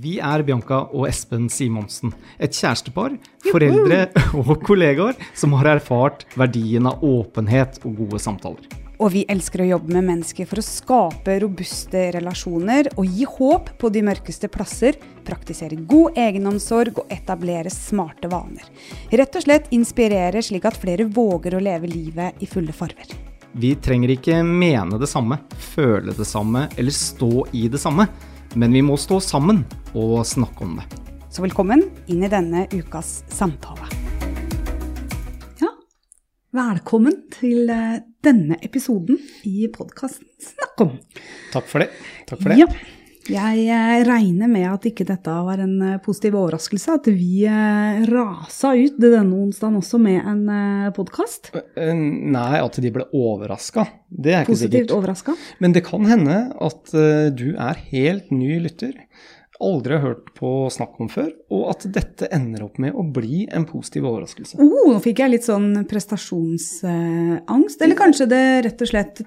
Vi Bianca og Espen Simonsen, et kjærestepar, foreldre og kollegaer som har erfart verdien av åpenhet og gode samtaler. Og vi elsker å jobbe med mennesker for å skape robuste relasjoner og gi håp på de mørkeste plasser, praktisere god egenomsorg og etablere smarte vaner. Rett og slett inspirere slik at flere våger å leve livet i fulle farver. Vi trenger ikke mene det samme, føle det samme eller stå i det samme, men vi må stå sammen og snakke om det. Så velkommen inn i denne ukas samtale. Ja, velkommen til denne episoden i podcasten Snakk om. Takk for det. Takk for det. Ja. Jeg regner med at ikke dette var en positiv overraskelse, at vi rasa ut denne onsdagen også med en podcast. Nei, at de ble overrasket, det ikke positivt sikkert. Overrasket. Men det kan hende at du helt ny lytter, aldri har hørt på Snakk om før, og at dette ender opp med å bli en positiv overraskelse. Nå fikk jeg litt sånn prestasjonsangst, eller kanskje det rett og slett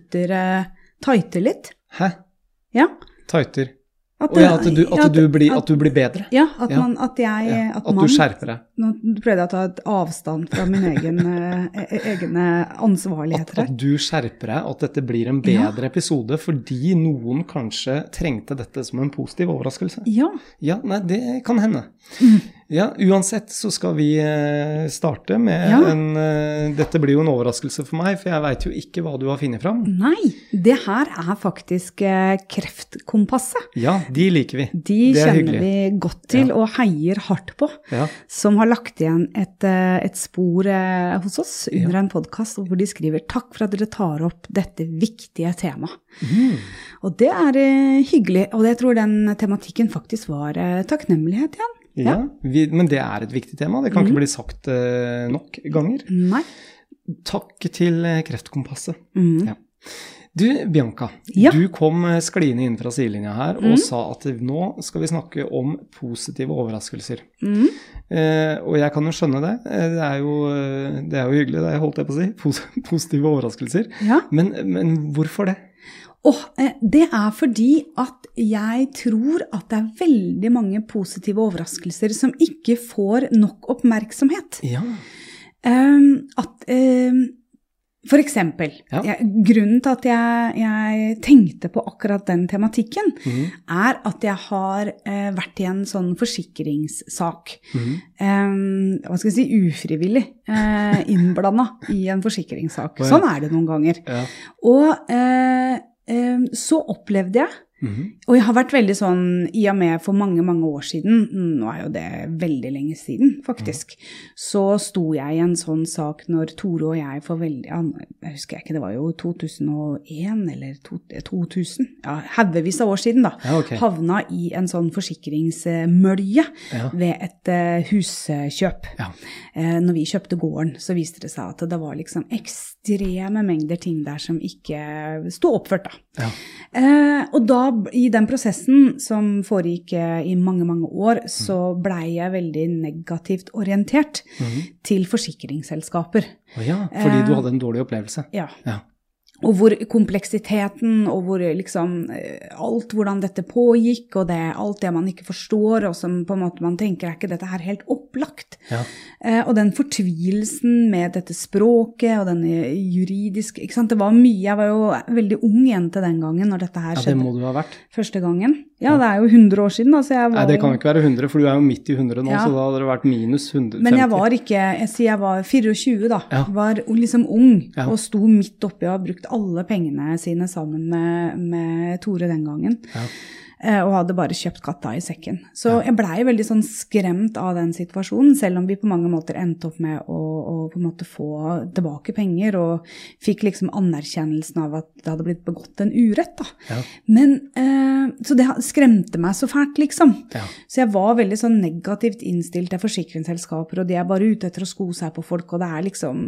tighter litt. Hæ? Ja. Tighter. At du blir bedre. Ja, at du skjerper deg. Nå prøvde jeg å ta et avstand fra min egne ansvarligheter. At du skjerper deg, at dette blir en bedre episode, fordi noen kanskje trengte dette som en positiv overraskelse. Ja. Ja, nei, det kan hende. Ja, uansett så skal vi starte med dette blir jo en overraskelse for meg, for jeg vet jo ikke hva du har funnet fram. Nei, det her faktisk kreftkompasset. Ja, de liker vi. De kjenner vi godt til og heier hardt på, som har lagt igjen et spor hos oss under en podcast, hvor de skriver «Takk for at dere tar opp dette viktige tema». Og det hyggelig, og jeg tror den tematikken faktisk var takknemlighet igjen. Ja, men det et viktig tema, det kan ikke bli sagt nok ganger. Nei. Takk til Kreftkompasset. Ja. Du, Bianca, du kom skliende inn fra sidelinja her og sa at nå skal vi snakke om positive overraskelser. Og jeg kan jo skjønne det. Det er jo hyggelig, det holdt jeg på å si. Positive overraskelser. Ja. Men hvorfor det? Det fordi at jeg tror at det veldig mange positive overraskelser som ikke får nok oppmerksomhet. Ja. For eksempel, grunnen til at jeg tenkte på akkurat den tematikken, at jeg har vært i en sånn forsikringssak. Hva skal jeg si, ufrivillig innblandet i en forsikringssak. Sånn det noen ganger. Ja. Og så opplevde jeg, og jeg har vært veldig sånn, i og med for mange, mange år siden, nå jo det veldig lenge siden faktisk, så sto jeg i en sånn sak når Tore og jeg for veldig, jeg husker ikke, det var jo 2001 eller 2000, haugevis av år siden da, havna i en sånn forsikringsmølje ved et huskjøp. Når vi kjøpte gården, så viste det seg at det var liksom ekstreme mengder ting der som ikke stod oppført da. Og da i den prosessen som foregikk i mange, mange år, så ble jeg veldig negativt orientert til forsikringsselskaper. Fordi du hadde en dårlig opplevelse. Ja. Og hvor kompleksiteten, og hvor liksom alt hvordan dette pågikk, og alt det man ikke forstår, og som på en måte man tenker, ikke dette her helt opplagt? Og den fortvilelsen med dette språket, og den juridiske, ikke sant? Det var mye, jeg var jo veldig ung jente den gangen, når dette her skjedde. Ja, det må du ha vært. Første gangen. Ja, det jo 100 år siden. Altså jeg var, nei, det kan ikke være 100, for du jo midt i 100 nå, så da hadde det vært minus 150. Men jeg var ikke, jeg var 24 da, var liksom ung, og sto midt oppe og har brukt alle pengene sine sammen med Tore den gangen. Og hadde bare kjøpt katta i sekken. Så jeg ble veldig sånn skremt av den situasjonen, selv om vi på mange måter endte opp med å på en måte få tilbake penger, og fikk liksom anerkjennelsen av at det hadde blitt begått en urett da. Men, så det skremte meg så fælt liksom. Så jeg var veldig sånn negativt innstilt til forsikringsselskaper, og de bare ute etter å sko seg på folk, og det liksom,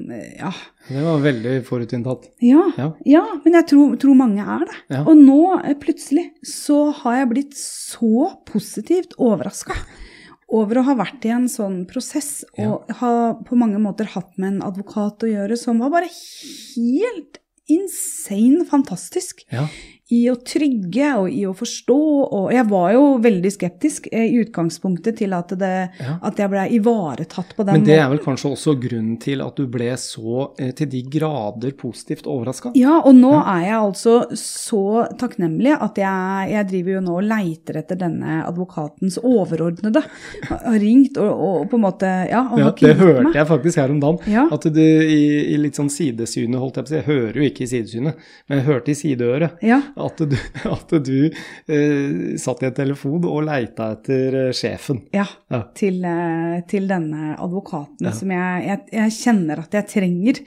Det var veldig forutinntatt. Ja, men jeg tror mange det. Og nå, plutselig, så har jeg blitt så positivt overrasket over å ha vært i en sånn prosess, og ha på mange måter hatt med en advokat å gjøre, som var bare helt insane fantastisk i å trygge og i å forstå, og jeg var jo veldig skeptisk i utgangspunktet til at jeg ble ivaretatt på den måten. Men det vel kanskje også grunnen til at du ble så til de grader positivt overrasket? Ja, og nå jeg altså så takknemlig at jeg driver jo nå og leiter etter denne advokatens overordnede. Har ringt og på en måte, det hørte jeg faktisk her om dagen, at du i litt sånn sidesynet, holdt jeg på å si, jeg hører jo ikke i sidesynet, men jeg hørte i sideøret, at du satt i en telefon og leita etter sjefen. Ja. Til denne advokaten som jeg kjenner at jeg trenger.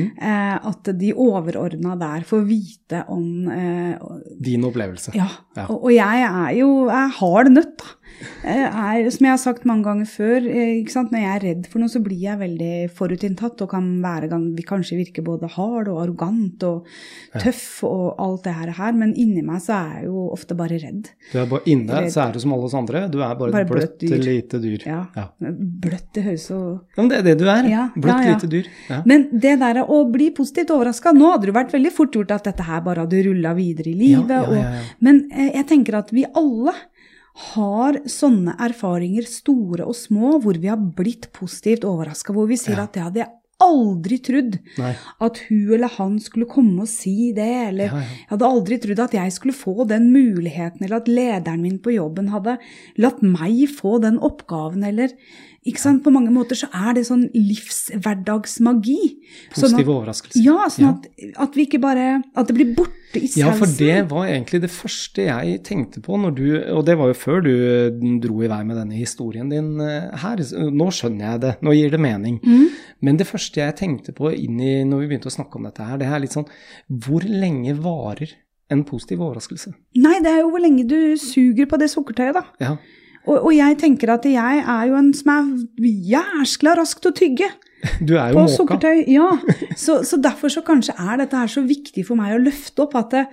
At de overordnede der får vite om din opplevelse. Ja. Og jeg har det nødt da. Som jeg har sagt mange ganger før, ikke sant? Når jeg redd for noe, så blir jeg veldig forutinntatt, og kan kanskje virke både hard og arrogant og tøff og alt det her, men inni meg så jeg jo ofte bare redd. Du bare inne, så du som alle oss andre, du bare et bløtt lite dyr. Ja. Bløtt i høyse og... Ja, men det det du bløtt lite dyr. Ja. Men det der å bli positivt overrasket, nå hadde det vært veldig fort gjort at dette her bare hadde rullet videre i livet, men jeg tenker at vi alle har sånne erfaringer, store og små, hvor vi har blitt positivt overrasket, hvor vi sier at det hadde jeg aldri trodd at hun eller han skulle komme og si det, eller jeg hadde aldri trodd at jeg skulle få den muligheten, eller at lederen min på jobben hadde latt meg få den oppgaven, eller ikke sant? På mange måter så det sånn livshverdagsmagi. Positiv overraskelse. Ja, sånn at vi ikke bare, at det blir borte i sausen. Ja, for det var egentlig det første jeg tenkte på når du, og det var jo før du dro i vei med denne historien din her. Nå skjønner jeg det, nå gir det mening. Men det første jeg tenkte på når vi begynte å snakke om dette her, det litt sånn, hvor lenge varer en positiv overraskelse? Nei, det jo hvor lenge du suger på det sukkertøyet da. Ja. Og jeg tenker at jeg jo en som jæskla raskt å tygge. Du jo på måka. Sukkertøy, ja. Så derfor så kanskje dette her så viktig for meg å løfte opp at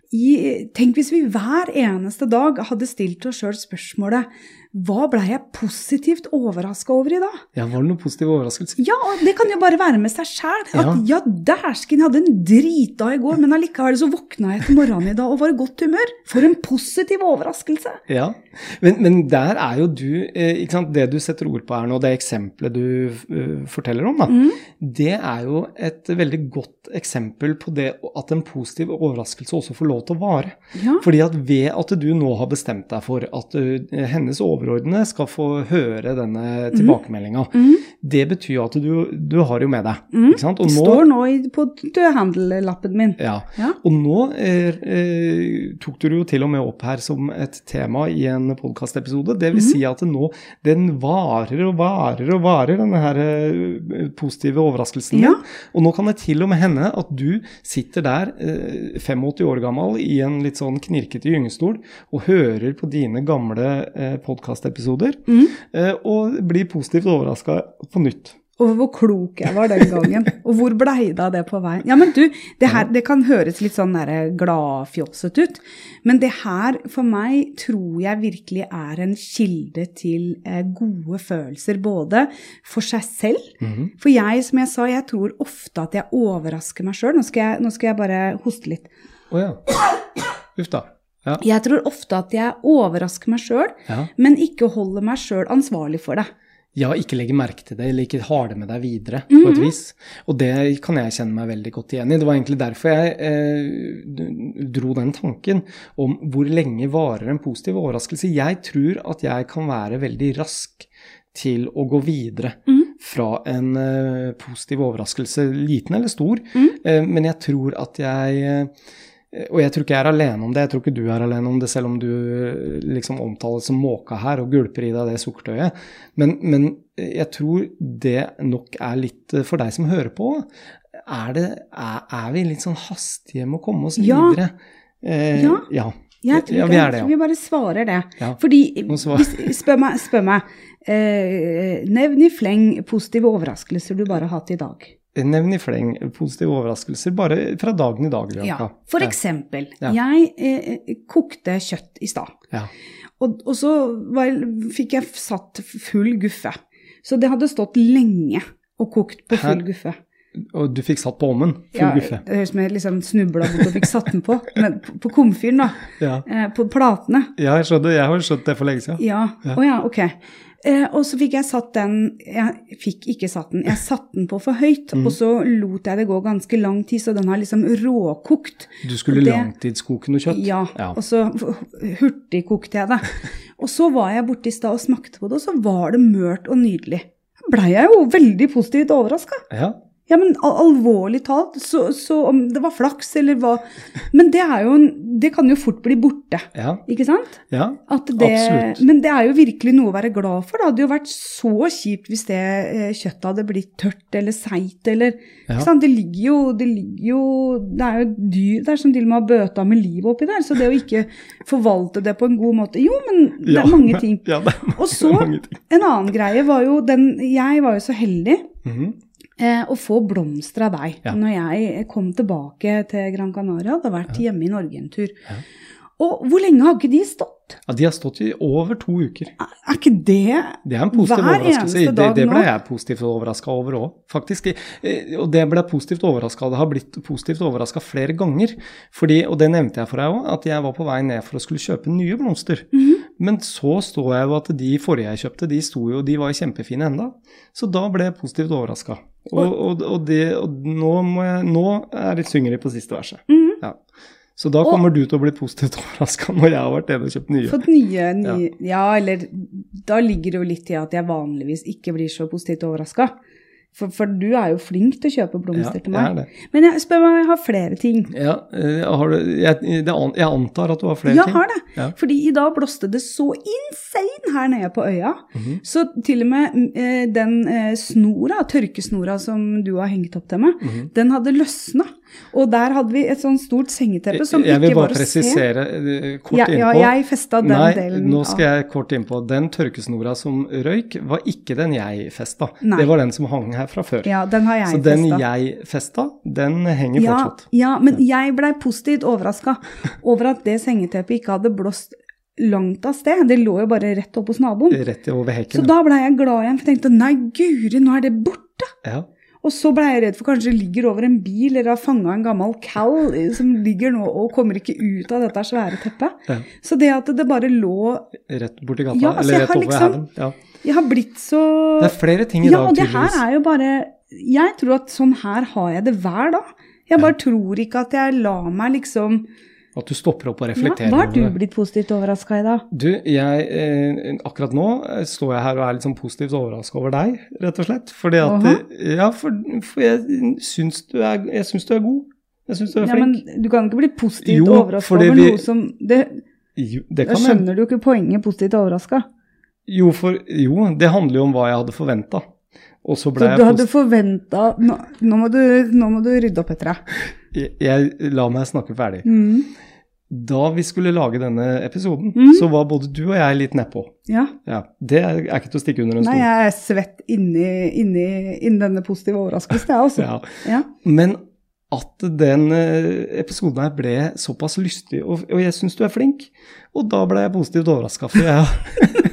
tenk hvis vi hver eneste dag hadde stilt oss selv spørsmålet, hva ble jeg positivt overrasket over i dag? Ja, var det noen positiv overraskelse? Ja, og det kan jo bare være med seg selv. At dæsken hadde en dritdag i går, men allikevel så våkna jeg til morgenen i dag og var i godt humør. For en positiv overraskelse. Ja, men der jo du, ikke sant, det du setter ord på her nå, det eksempelet du forteller om da, det jo et veldig godt eksempel på det at en positiv overraskelse også får lov til å vare. Ja. Fordi at ved at du nå har bestemt deg for at hennes overordnede skal få høre denne tilbakemeldingen. Det betyr at du har jo med deg. Ikke sant? Og det står nå på dødhandellappen min. Ja. Og nå tok du jo til og med opp her som et tema i en podcastepisode. Det vil si at nå, den varer og varer og varer, denne her positive overraskelsen din. Og nå kan det til og med hende at du sitter der 85 år gammel i en litt sånn knirkete gyngestol og hører på dine gamle podcastepisoder og blir positivt overrasket på nytt. Og hvor klok jeg var den gangen, og hvor ble det av det på veien? Ja, men du, det kan høres litt sånn gladfjosset ut, men det her for meg tror jeg virkelig en kilde til gode følelser, både for seg selv, for jeg, som jeg sa, jeg tror ofte at jeg overrasker meg selv. Nå skal jeg bare hoste litt. Åja, uff da. Ja. Jeg tror ofte at jeg overrasker meg selv, men ikke holder meg selv ansvarlig for det. Ja, ikke legge merke til det, eller ikke ha det med deg videre på et vis. Og det kan jeg kjenne meg veldig godt igjen i. Det var egentlig derfor jeg dro den tanken om hvor lenge varer en positiv overraskelse. Jeg tror at jeg kan være veldig rask til å gå videre fra en positiv overraskelse, liten eller stor. Men jeg tror at og jeg tror ikke jeg alene om det, jeg tror ikke du alene om det, selv om du liksom omtales som måka her og gulper i deg det sukkertøyet. Men jeg tror det nok litt for deg som hører på. Vi litt sånn hastige med å komme oss videre? Ja. Jeg tror vi bare svarer det. Ja. Fordi, spør meg, nevn i fleng positive overraskelser du bare har hatt i dag. Nevn i fleng positive overraskelser bare fra dagen i dag. Ja, for eksempel, jeg kokte kjøtt i stad, og så fikk jeg satt full guffe, så det hadde stått lenge og kokt på full guffe. Og du fikk satt på ommen, full guffe. Ja, det høres som jeg liksom snublet bort og fikk satt den på. Men på komfyren da, på platene. Ja, jeg har skjønt det for lenge siden. Ja, ok. Og så fikk jeg satt den, jeg fikk ikke satt den, jeg satt den på for høyt, og så lot jeg det gå ganske lang tid, så den har liksom råkokt. Du skulle langtidskoke noe kjøtt? Ja, og så hurtig kokte jeg det. Og så var jeg borte i sted og smakte på det, og så var det mørt og nydelig. Da ble jeg jo veldig positivt overrasket. Ja. Ja, men alvorlig talt, så om det var flaks eller hva, men det kan jo fort bli borte, ikke sant? Ja, absolutt. Men det jo virkelig noe å være glad for. Det hadde jo vært så kjipt hvis det kjøttet hadde blitt tørt eller seit, eller, ikke sant? Det ligger jo, det jo dyr der som til og med har bøta med liv oppi der, så det å ikke forvalte det på en god måte, jo, men det mange ting. Ja, det og så, en annen greie var jo, jeg var jo så heldig, å få blomster av deg. Når jeg kom tilbake til Gran Canaria, hadde vært hjemme i Norge en tur. Og hvor lenge har ikke de stått? Ja, de har stått i over 2 uker. Ikke det? Det en positiv overraskelse. Det ble jeg positivt overrasket over også, faktisk. Og det ble jeg positivt overrasket. Det har blitt positivt overrasket flere ganger. Og det nevnte jeg for deg også, at jeg var på vei ned for å skulle kjøpe nye blomster. Men så står jeg jo at de forrige jeg kjøpte, de var kjempefine enda. Så da ble jeg positivt overrasket. Og nå det synger de på siste verset. Ja. Så da kommer du til å bli positivt overrasket når jeg har vært nede og kjøpt nye. Fått nye, eller da ligger det jo litt i at jeg vanligvis ikke blir så positivt overrasket. For du jo flink til å kjøpe blomster til meg. Det. Men jeg spør meg om jeg har flere ting. Ja, jeg antar at du har flere ting. Jeg har det. Ja. Fordi i dag blåste det så insane her nede på øya. Så til og med den tørkesnora som du har hengt opp til meg, den hadde løsnet. Og der hadde vi et sånn stort sengeteppe som ikke var å se. Jeg vil bare presisere kort innpå. Ja, jeg festet den delen. Nå skal jeg kort innpå. Den tørkesnora som røyk var ikke den jeg festet. Det var den som hang her fra før. Ja, den har jeg festet. Så den jeg festet, den henger fortsatt. Ja, men jeg ble positivt overrasket over at det sengeteppet ikke hadde blåst langt av sted. Det lå jo bare rett opp hos naboen. Rett over hekken. Så da ble jeg glad igjen, for jeg tenkte, nei guri, nå det borte. Ja. Og så ble jeg redd for kanskje det ligger over en bil, eller har fanget en gammel kall som ligger nå og kommer ikke ut av dette svære teppet. Ja. Så det at det bare lå rett borti gata, eller rett over haven. Ja. Jeg har blitt så... Det flere ting i dag, tydeligvis. Ja, og det her jo bare... Jeg tror at sånn her har jeg det hver dag. Jeg bare tror ikke at jeg lar meg liksom... At du stopper opp og reflekterer. Hva har du blitt positivt overrasket i dag? Du, akkurat nå står jeg her og litt sånn positivt overrasket over deg, rett og slett. Fordi at, for jeg synes du god. Jeg synes du flink. Ja, men du kan ikke bli positivt overrasket over noe som... Da skjønner du ikke poenget positivt overrasket. Jo, det handler jo om hva jeg hadde forventet. Og så ble så du hadde forventet... Nå må du rydde opp etter deg. Jeg la meg snakke ferdig. Da vi skulle lage denne episoden, så var både du og jeg litt nedpå. Ja. Det ikke til å stikke under en stol. Nei, jeg svett inni denne positive overraskelsen, jeg også. Ja. Men at den episoden her ble såpass lystig, og jeg synes du flink, og da ble jeg positivt overrasket, for jeg...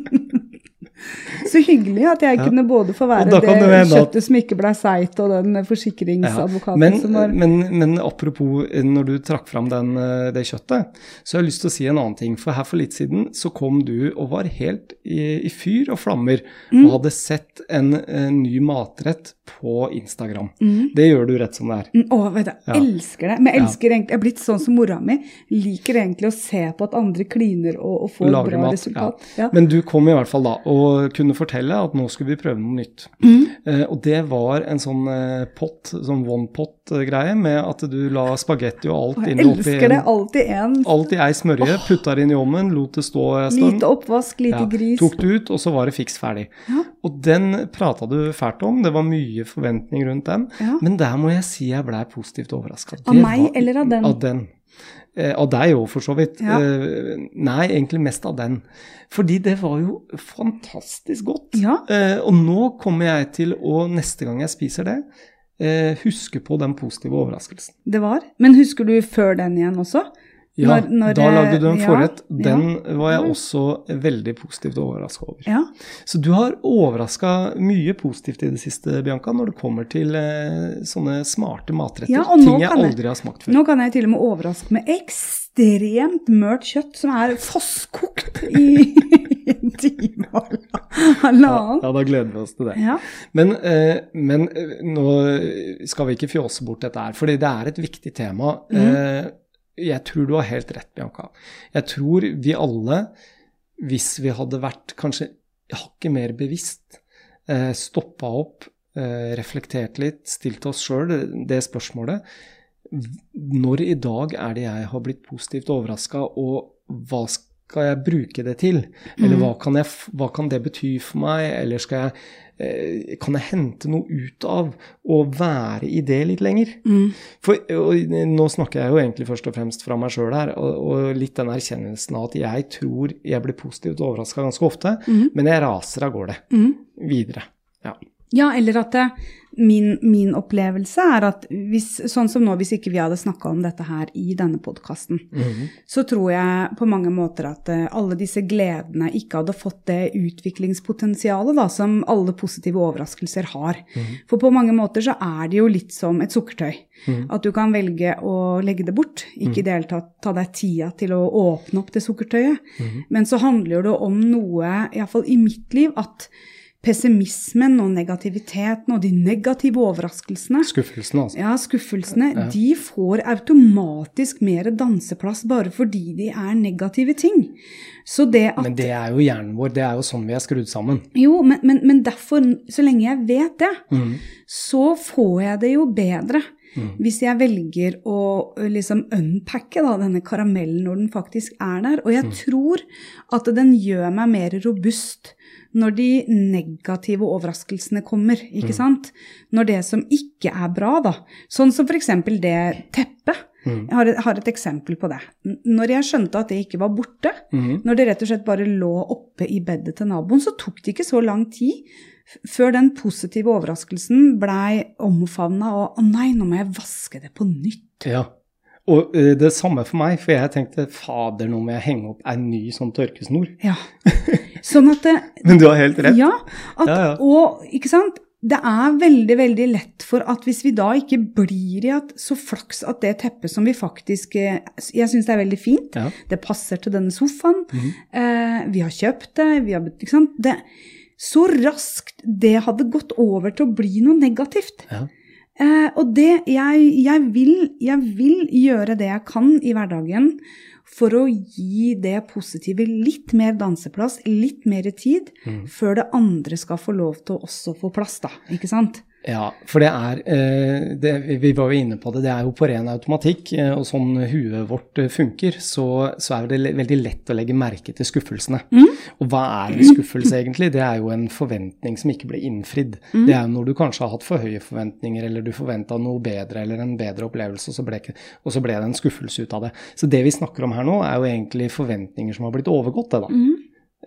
Så hyggelig at jeg kunne både få være det kjøttet som ikke ble seit, og den forsikringsadvokaten som var... Men apropos, når du trakk fram det kjøttet, så har jeg lyst til å si en annen ting. For her for litt siden så kom du og var helt i fyr og flammer, og hadde sett en ny matrett på Instagram. Det gjør du rett som det vet du, jeg elsker det. Men jeg elsker egentlig, jeg har blitt sånn som mora mi, liker egentlig å se på at andre kliner og får et bra resultat. Ja. Men du kom i hvert fall da, og kunne fortelle at nå skulle vi prøve noe nytt. Og det var en sånn pott, sånn one-pot-greie med at du la spagetti og alt inn oppi elsker det, alltid ei smørje, puttet inn i ovnen, lot det stå en stund. Lite oppvask, lite gris. Tok det ut, og så var det fiks ferdig. Og den pratet du fælt om, det var mye forventning rundt den, men der må jeg si jeg ble positivt overrasket. Av meg eller av den? Av den. Av deg jo, for så vidt. Nei, egentlig mest av den. Fordi det var jo fantastisk godt. Og nå kommer jeg til å, neste gang jeg spiser det, huske på den positive overraskelsen. Det var. Men husker du før den igjen også? Ja, da lagde du en forrett. Den var jeg også veldig positivt overrasket over. Ja. Så du har overrasket mye positivt i det siste, Bianca, når det kommer til sånne smarte matretter. Ja, og ting jeg aldri har smakt før. Nå kan jeg til og med overraske med ekstremt mørt kjøtt som fosskokt i en time og halvannen. Ja, da gleder vi oss til det. Ja. Men nå skal vi ikke fjåse bort dette her, fordi det et viktig tema. Jeg tror du har helt rett, Bianca. Jeg tror vi alle, hvis vi hadde vært kanskje hakket mer bevisst, stoppet opp, reflektert litt, stilt oss selv det spørsmålet, når i dag det jeg har blitt positivt overrasket, og hva skal jeg bruke det til? Eller hva kan det bety for meg? Eller kan jeg hente noe ut av å være i det litt lenger? For nå snakker jeg jo egentlig først og fremst fra meg selv her, og litt den erkjennelsen av at jeg tror jeg blir positivt overrasket ganske ofte, men jeg raser av gårde videre. Ja, eller at min opplevelse at sånn som nå, hvis ikke vi hadde snakket om dette her i denne podcasten, så tror jeg på mange måter at alle disse gledene ikke hadde fått det utviklingspotensialet da, som alle positive overraskelser har. For på mange måter så det jo litt som et sukkertøy. At du kan velge å legge det bort, ikke i det hele tatt ta deg tida til å åpne opp det sukkertøyet. Men så handler det om noe, i hvert fall i mitt liv, at pessimismen og negativiteten og de negative overraskelsene. Skuffelsene, altså. Ja, skuffelsene, de får automatisk mer danseplass bare fordi de negative ting. Så men det jo hjernen vår, det jo sånn vi skrudd sammen. Jo, men derfor, så lenge jeg vet det, så får jeg det jo bedre. Hvis jeg velger å liksom unpacke denne karamellen når den faktisk der. Og jeg tror at den gjør meg mer robust når de negative overraskelsene kommer, ikke sant? Når det som ikke bra da. Sånn som for eksempel det teppet. Jeg har et eksempel på det. Når jeg skjønte at det ikke var borte, når det rett og slett bare lå oppe i bedet til naboen, så tok det ikke så lang tid før den positive overraskelsen ble omfavnet, og nei, nå må jeg vaske det på nytt. Ja, og det samme for meg, for jeg tenkte, fader, nå må jeg henge opp en ny sånn tørkesnor. Ja, sånn at Men du har helt rett. Ja, og ikke sant? Det veldig, veldig lett for at hvis vi da ikke blir i så flaks at det teppet som vi faktisk, jeg synes det veldig fint, det passer til denne sofaen, vi har kjøpt det, ikke sant? Så raskt det hadde gått over til å bli noe negativt. Og jeg vil gjøre det jeg kan i hverdagen for å gi det positive litt mer danseplass, litt mer tid, før det andre skal få lov til å også få plass da, ikke sant? Ja, for vi var jo inne på det, det jo på ren automatikk, og sånn huet vårt funker, så det veldig lett å legge merke til skuffelsene. Og hva en skuffelse egentlig? Det jo en forventning som ikke ble innfridd. Det jo når du kanskje har hatt for høye forventninger, eller du forventet noe bedre, eller en bedre opplevelse, og så ble det en skuffelse ut av det. Så det vi snakker om her nå jo egentlig forventninger som har blitt overgått, det da.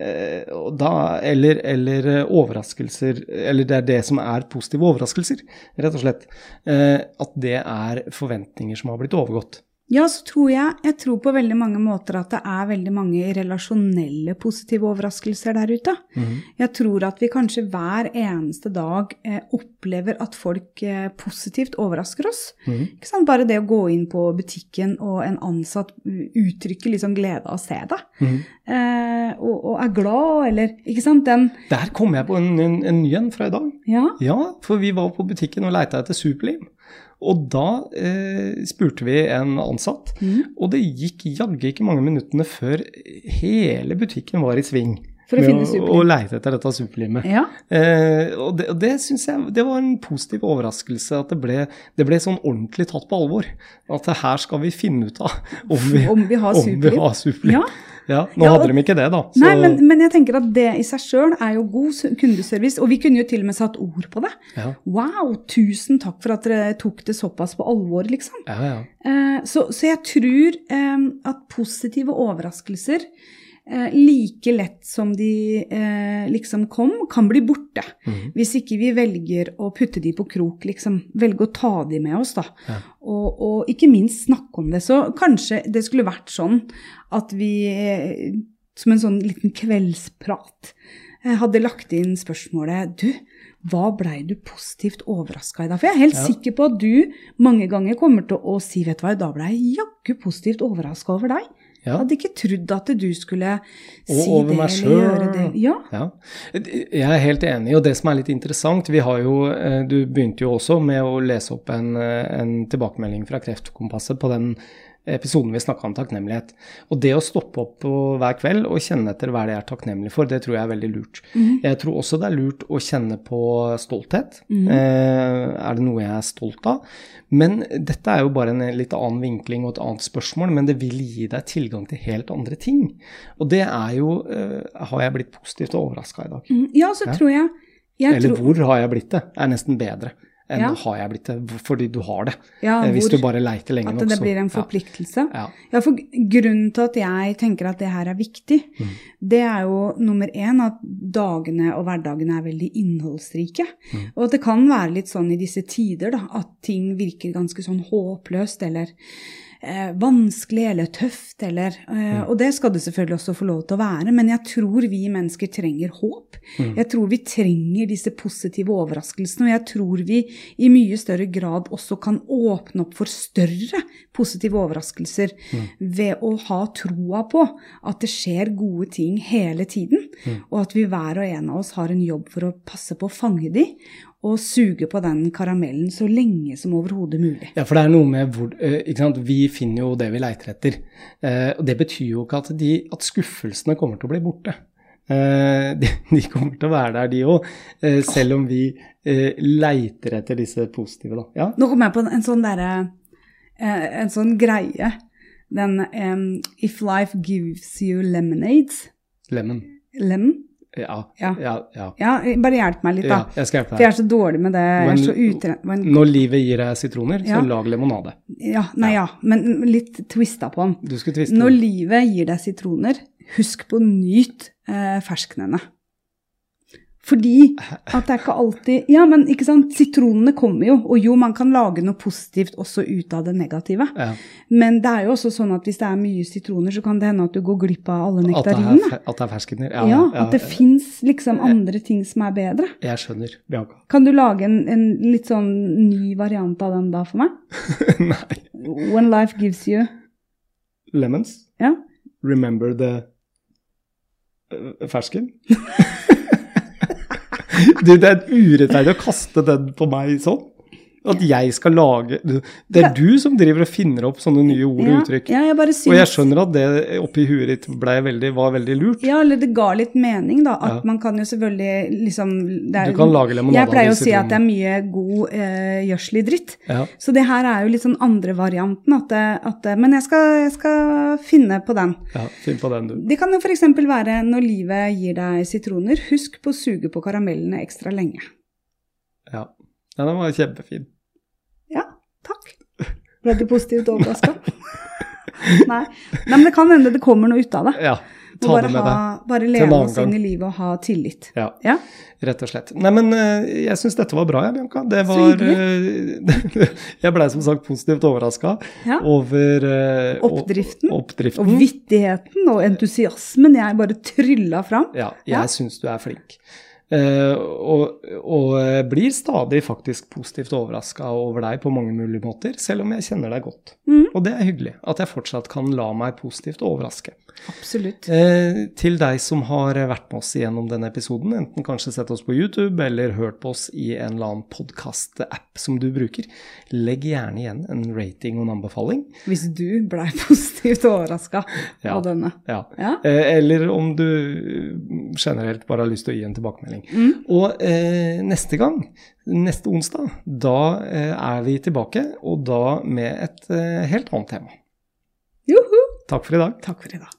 Eller overraskelser, eller det som positive overraskelser, rett og slett, at det forventninger som har blitt overgått. Ja, så tror jeg tror på veldig mange måter at det veldig mange relasjonelle positive overraskelser der ute. Jeg tror at vi kanskje hver eneste dag opplever at folk positivt overrasker oss. Ikke sant? Bare det å gå inn på butikken og en ansatt uttrykker liksom glede av å se det. Og glad, eller, ikke sant? Der kom jeg på en ny en fra i dag. Ja, for vi var på butikken og lette etter superlim. Og da spurte vi en ansatt, og det gikk jaggu ikke mange minuttene før hele butikken var i sving med å lete etter dette superlimet. Ja. Og det synes jeg, det var en positiv overraskelse at det ble sånn ordentlig tatt på alvor. At her skal vi finne ut av om vi har superlim. Ja, nå hadde de ikke det da. Så. Nei, men jeg tenker at det i seg selv jo god kundeservice, og vi kunne jo til og med satt ord på det. Ja. Wow, tusen takk for at dere tok det såpass på alvor, liksom. Ja. Så jeg tror at positive overraskelser like lett som de liksom kom, kan bli borte. Hvis ikke vi velger å putte de på krok, liksom, velge å ta de med oss da. Ja. Og ikke minst snakke om det. Så kanskje det skulle vært sånn at vi, som en sånn liten kveldsprat, hadde lagt inn spørsmålet, du, hva ble du positivt overrasket i dag? For jeg helt sikker på at du mange ganger kommer til å si, vet du hva, da ble jeg jaggu positivt overrasket over deg. Jeg hadde ikke trodd at du skulle si det eller gjøre det. Ja. Jeg helt enig, og det som litt interessant, vi har jo, du begynte jo også med å lese opp en tilbakemelding fra Kreftkompasset på den episoden vi snakket om takknemlighet. Og det å stoppe opp på hver kveld og kjenne etter hva det takknemlig for, det tror jeg veldig lurt. Jeg tror også det lurt å kjenne på stolthet. Det noe jeg stolt av? Men dette jo bare en litt annen vinkling og et annet spørsmål, men det vil gi deg tilgang til helt andre ting. Og det jo, har jeg blitt positivt overrasket i dag? Ja, så tror jeg. Eller hvor har jeg blitt det? Nesten bedre enn har jeg blitt det, fordi du har det. Hvis du bare leiter lenge nok. At det blir en forpliktelse. Ja, for grunnen til at jeg tenker at det her viktig, det jo nummer 1 at dagene og hverdagene veldig innholdsrike. Og at det kan være litt sånn i disse tider da, at ting virker ganske sånn håpløst, eller vanskelig eller tøft, eller, og det skal det selvfølgelig også få lov til å være, men jeg tror vi mennesker trenger håp. Jeg tror vi trenger disse positive overraskelsene, og jeg tror vi i mye større grad også kan åpne opp for større positive overraskelser ved å ha troa på at det skjer gode ting hele tiden, og at vi hver og en av oss har en jobb for å passe på å fange de, og suge på den karamellen så lenge som overhodet mulig. Ja, for det noe med hvor, ikke sant, vi finner jo det vi leiter etter, og det betyr jo ikke at skuffelsene kommer til å bli borte. De kommer til å være der, de også, selv om vi leiter etter disse positive. Da. Ja? Nå kommer jeg på en sånn greie, den If life gives you lemonades. Lemon. Ja, bare hjelp meg litt da. Ja, jeg skal hjelpe deg. For jeg så dårlig med det. Når livet gir deg sitroner, så lag limonade. Men litt twistet på den. Du skulle twiste. Når livet gir deg sitroner, husk på å nyte fersknene. Fordi at det ikke alltid, men ikke sant, sitronene kommer jo, og jo, man kan lage noe positivt også ut av det negative. Men det jo også sånn at hvis det mye sitroner, så kan det hende at du går glipp av alle nektarinene. At det ferskener. At det finnes liksom andre ting som bedre. Jeg skjønner, Bianca. Kan du lage en litt sånn ny variant av den da for meg? Nei. When life gives you... Lemons? Ja. Remember the fersken? Du, det urettferdig å kaste den på meg sånn. At jeg skal lage... Det du som driver og finner opp sånne nye ord og uttrykk. Ja, jeg bare synes... Og jeg skjønner at det oppi huet ditt var veldig lurt. Ja, eller det ga litt mening da. At man kan jo selvfølgelig liksom... Du kan lage limonade. Jeg pleier å si at det mye god gjørselig dritt. Så det her jo litt sånn andre varianten. Men jeg skal finne på den. Ja, finn på den du. Det kan jo for eksempel være når livet gir deg sitroner. Husk på å suge på karamellene ekstra lenge. Ja, den var kjempefin. Ja, takk. Ble du positivt overrasket? Nei, men det kan hende det kommer noe ut av det. Ja, ta det med deg. Bare leve oss inn i livet og ha tillit. Ja, rett og slett. Nei, men jeg synes dette var bra, Bianca. Det var... jeg ble som sagt positivt overrasket over... Oppdriften. Og vittigheten og entusiasmen. Jeg bare tryllet fram. Ja, jeg synes du flink. Og blir stadig faktisk positivt overrasket over deg på mange mulige måter, selv om jeg kjenner deg godt. Og det hyggelig, at jeg fortsatt kan la meg positivt overraske. Absolutt. Til deg som har vært med oss gjennom denne episoden, enten kanskje sett oss på YouTube eller hørt på oss i en eller annen podcast-app som du bruker, legg gjerne igjen en rating og en anbefaling. Hvis du ble positivt overrasket av denne. Ja. Eller om du generelt bare har lyst til å gi en tilbakemelding. Og neste neste onsdag, da vi tilbake, og da med et helt annet tema. Juhu! Takk for i dag. Takk for i dag.